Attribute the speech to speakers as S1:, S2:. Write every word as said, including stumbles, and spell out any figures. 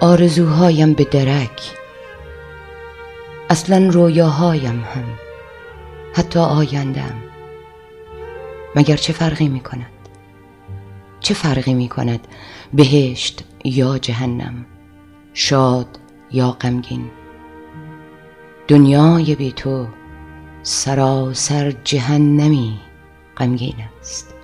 S1: آرزوهایم به درک، اصلا رویاهایم هم، حتی آیندم. مگر چه فرقی می کند؟ چه فرقی می کند بهشت یا جهنم، شاد یا غمگین؟ دنیای بی تو سراسر جهنمی غمگین است.